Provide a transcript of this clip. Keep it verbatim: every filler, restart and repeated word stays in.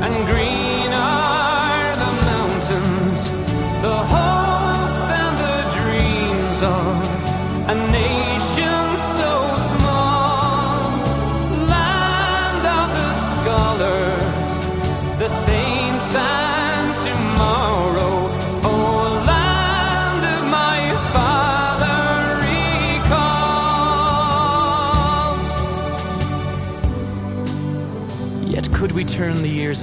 and green are the mountains, the hopes and the dreams of a nation so small. Land of the scholars, the saints and tomorrow. Oh, land of my father, recall. Yet could we turn the years